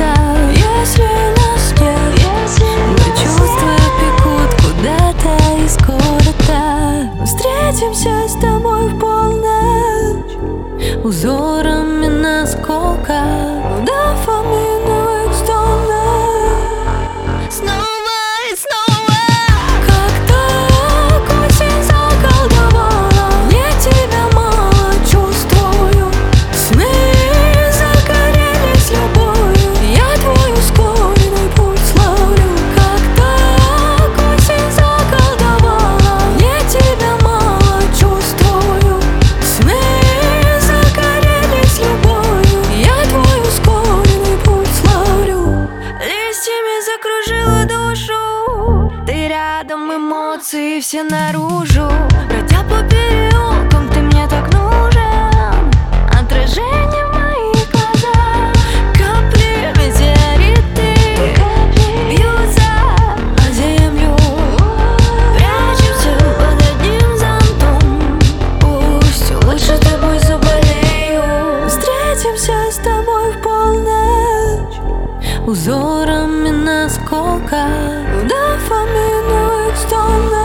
сердца. Если нас нет, но чувства пекут куда-то из города. Встретимся с тобой в полночь узорами на осколках, дофаминовых стонах. Снова и снова, как так осень заколдовала. Мне тебя мало чувствую, сны загорелись любовью. Я твой ускоренный путь славлю. Как так осень заколдовала. Мне тебя мало чувствую, сны загорелись любовью. Я твой ускоренный путь славлю. Листьями закружила душу, ты рядом, эмоции все наружу. Бродя по переулкам, ты мне так нужен. Отражение в моих глазах, капли метеориты бьются о землю. Прячемся под одним зонтом, пусть лучше тобой заболею. Встретимся с тобой в полночь узорами на осколках, дофаминовых стонах.